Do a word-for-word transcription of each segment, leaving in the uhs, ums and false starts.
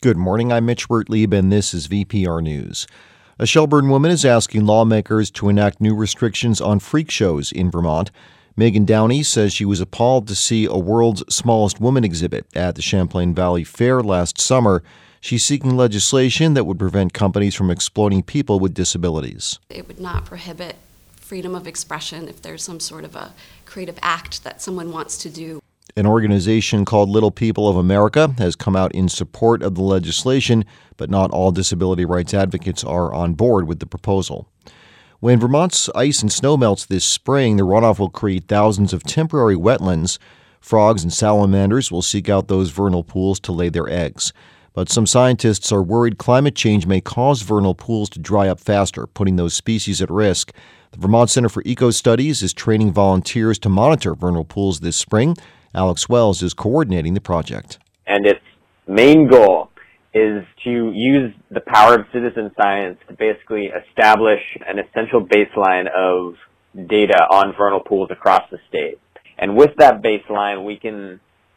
Good morning, I'm Mitch Wertlieb, and this is V P R News. A Shelburne woman is asking lawmakers to enact new restrictions on freak shows in Vermont. Megan Downey says she was appalled to see a World's Smallest Woman exhibit at the Champlain Valley Fair last summer. She's seeking legislation that would prevent companies from exploiting people with disabilities. It would not prohibit freedom of expression if there's some sort of a creative act that someone wants to do. An organization called Little People of America has come out in support of the legislation, but not all disability rights advocates are on board with the proposal. When Vermont's ice and snow melts this spring, the runoff will create thousands of temporary wetlands. Frogs and salamanders will seek out those vernal pools to lay their eggs. But some scientists are worried climate change may cause vernal pools to dry up faster, putting those species at risk. The Vermont Center for Eco Studies is training volunteers to monitor vernal pools this spring. Alex Wells is coordinating the project. And its main goal is to use the power of citizen science to basically establish an essential baseline of data on vernal pools across the state. And with that baseline, we can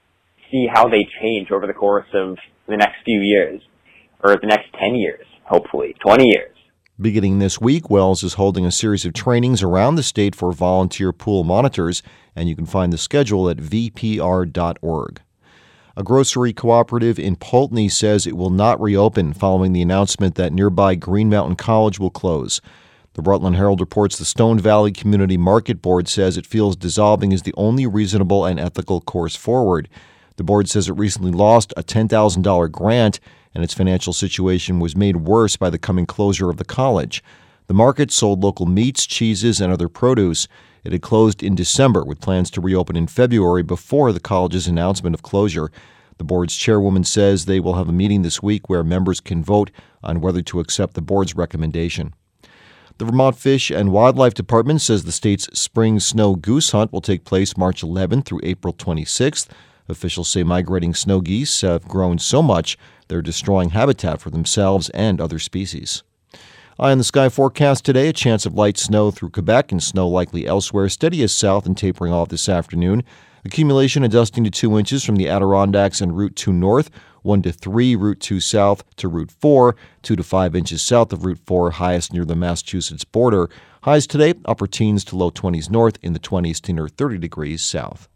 see how they change over the course of the next few years, or the next ten years, hopefully, twenty years. Beginning this week, Wells is holding a series of trainings around the state for volunteer pool monitors, and you can find the schedule at v p r dot org. A grocery cooperative in Poultney says it will not reopen following the announcement that nearby Green Mountain College will close. The Rutland Herald reports the Stone Valley Community Market Board says it feels dissolving is the only reasonable and ethical course forward. The board says it recently lost a ten thousand dollars grant, and its financial situation was made worse by the coming closure of the college. The market sold local meats, cheeses, and other produce. It had closed in December with plans to reopen in February before the college's announcement of closure. The board's chairwoman says they will have a meeting this week where members can vote on whether to accept the board's recommendation. The Vermont Fish and Wildlife Department says the state's spring snow goose hunt will take place March eleventh through April twenty-sixth. Officials say migrating snow geese have grown so much they're destroying habitat for themselves and other species. Eye on the sky forecast today, a chance of light snow through Quebec and snow likely elsewhere, steady as south and tapering off this afternoon. Accumulation adjusting to two inches from the Adirondacks and Route two north, one to three Route two south to Route four, two to five inches south of Route four, highest near the Massachusetts border. Highs today, upper teens to low twenties north, in the twenties to near thirty degrees south.